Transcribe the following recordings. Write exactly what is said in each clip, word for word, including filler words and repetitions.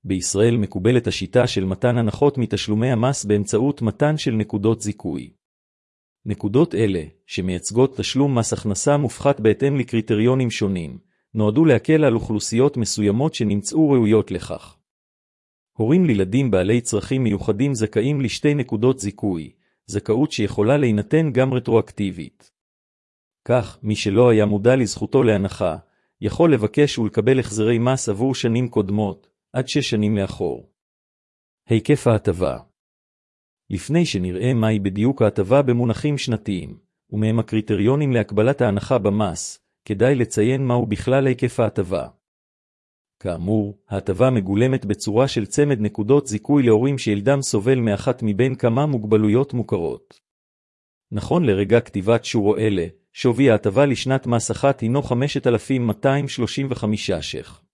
בישראל מקובלת השיטה של מתן הנחות מתשלומי המס באמצעות מתן של נקודות זיכוי. נקודות אלה, שמייצגות תשלום מס הכנסה מופחת בהתאם לקריטריונים שונים, נועדו להקל על אוכלוסיות מסוימות שנמצאו ראויות לכך. הורים לילדים בעלי צרכים מיוחדים זכאים לשתי נקודות זיכוי, זכאות שיכולה להינתן גם רטרואקטיבית. כך, מי שלא היה מודע לזכותו להנחה, יכול לבקש ולקבל החזרי מס עבור שנים קודמות, עד שש שנים לאחור. היקף ההטבה. לפני שנראה מהי בדיוק ההטבה במונחים שנתיים, ומהם הקריטריונים להקבלת ההנחה במס, כדאי לציין מהו בכלל היקף ההטבה. כאמור, ההטבה מגולמת בצורה של צמד נקודות זיכוי להורים שילדם סובל מאחת מבין כמה מוגבלויות מוכרות. נכון לרגע כתיבת שורו אלה, שווי ההטבה לשנת מס אחת הינו חמשת אלפים מאתיים שלושים וחמישה ש"ח.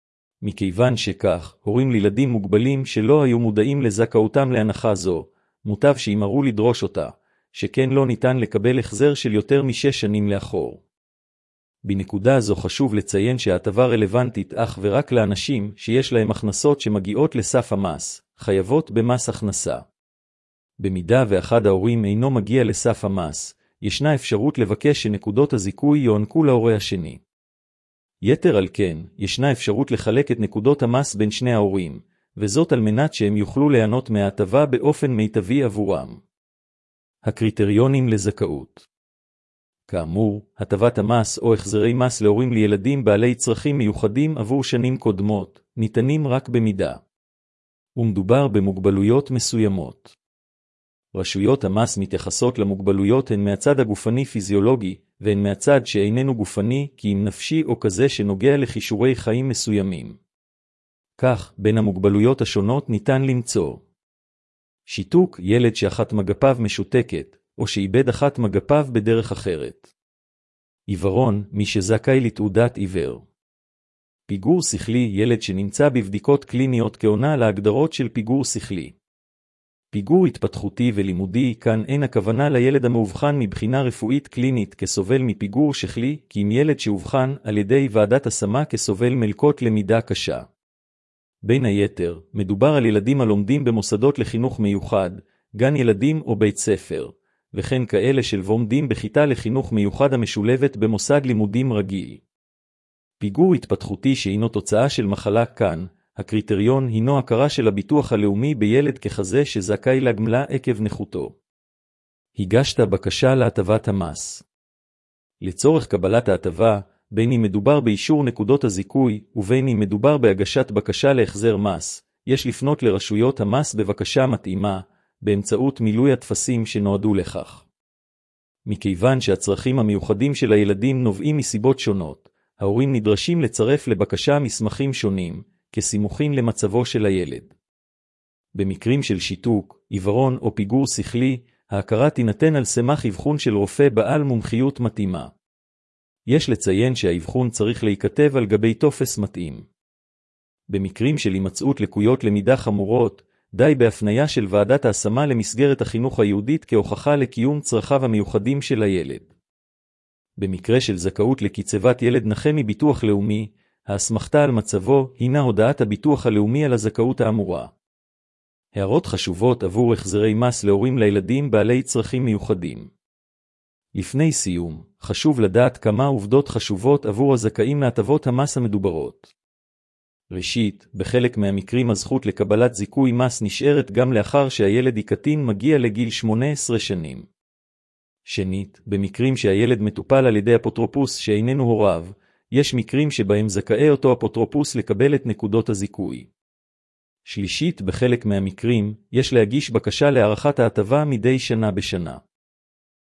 מכיוון שכך, הורים לילדים מוגבלים שלא היו מודעים לזכאותם להנחה זו, מוטב שימהרו לדרוש אותה, שכן לא ניתן לקבל החזר של יותר משש שנים לאחור. בנקודה זו חשוב לציין שההטבה רלוונטית אך ורק לאנשים שיש להם הכנסות שמגיעות לסף המס, חייבות במס הכנסה. במידה ואחד ההורים אינו מגיע לסף המס, ישנה אפשרות לבקש שנקודות הזיכוי יוענקו להורה השני. יתר על כן, ישנה אפשרות לחלק את נקודות המס בין שני ההורים, וזאת על מנת שהם יוכלו ליהנות מההטבה באופן מיטבי עבורם. הקריטריונים לזכאות. כאמור, הטבת המס או החזרי מס להורים לילדים בעלי צרכים מיוחדים עבור שנים קודמות, ניתנים רק במידה. ומדובר במוגבלויות מסוימות. רשויות המס מתייחסות למוגבלויות הן מהצד הגופני פיזיולוגי, והן מהצד שאיננו גופני, כי אם נפשי או כזה שנוגע לכישורי חיים מסוימים. כך, בין המוגבלויות השונות ניתן למצוא שיתוק, ילד שאחת מגפיו משותקת, או שאיבד אחת מגפיו בדרך אחרת. עיוורון, מי שזכאי לתעודת עיוור. פיגור שכלי, ילד שנמצא בבדיקות קליניות כעונה להגדרות של פיגור שכלי. פיגור התפתחותי ולימודי, כאן אין הכוונה לילד המאובחן מבחינה רפואית קלינית כסובל מפיגור שכלי, כי אם ילד שהובחן על ידי ועדת השמה כסובל מלקות למידה קשה. בין היתר, מדובר על ילדים הלומדים במוסדות לחינוך מיוחד, גן ילדים או בית ספר, וכן כאלה שלומדים בכיתה לחינוך מיוחד המשולבת במוסד לימודים רגיל. פיגור התפתחותי שהינו תוצאה של מחלה, כאן, הקריטריון הינו הכרה של הביטוח הלאומי בילד ככזה שזכאי לגמלה עקב נכותו. הגשת בקשה להטבת המס. לצורך קבלת ההטבה, בין אם מדובר באישור נקודות הזיכוי, ובין אם מדובר בהגשת בקשה להחזר מס, יש לפנות לרשויות המס בבקשה מתאימה, באמצעות מילוי הטפסים שנועדו לכך. מכיוון שהצרכים המיוחדים של הילדים נובעים מסיבות שונות, ההורים נדרשים לצרף לבקשה מסמכים שונים, כסימוכין למצבו של הילד. במקרים של שיתוק, עיוורון או פיגור שכלי, ההכרה תינתן על סמך אבחון של רופא בעל מומחיות מתאימה. יש לציין שהאבחון צריך להיכתב על גבי טופס מתאים. במקרים של הימצאות לקויות למידה חמורות, די בהפניה של ועדת ההשמה למסגרת החינוך היהודית כהוכחה לקיום צרכיו המיוחדים של הילד. במקרה של זכאות לקצבת ילד נכה מביטוח לאומי, ההסמכתה על מצבו הינה הודעת הביטוח הלאומי על הזכאות האמורה. הערות חשובות עבור החזרי מס להורים לילדים בעלי צרכים מיוחדים. לפני סיום, חשוב לדעת כמה עובדות חשובות עבור הזכאים מהטבות המס המדוברות. ראשית, בחלק מהמקרים הזכות לקבלת זיכוי מס נשארת גם לאחר שהילד קטין מגיע לגיל שמונה עשרה שנים. שנית, במקרים שהילד מטופל על ידי אפוטרופוס שאיננו הוריו, יש מקרים שבהם זכאי אותו אפוטרופוס לקבל את נקודות הזיכוי. שלישית, בחלק מהמקרים, יש להגיש בקשה להארכת ההטבה מדי שנה בשנה.